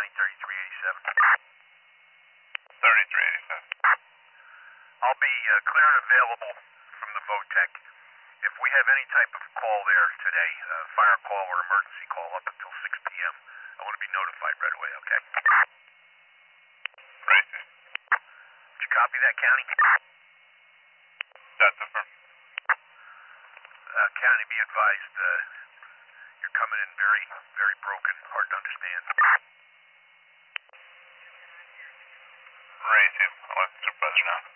County 3387. 3387. I'll be clear and available from the VOTEC. If we have any type of call there today, fire call or emergency call up until 6 p.m., I want to be notified right away, okay? Racist. Did you copy that, County? That's affirmed. County, be advised, you're coming in very, very broken, hard to understand. Racist. I'll let the supervisor know.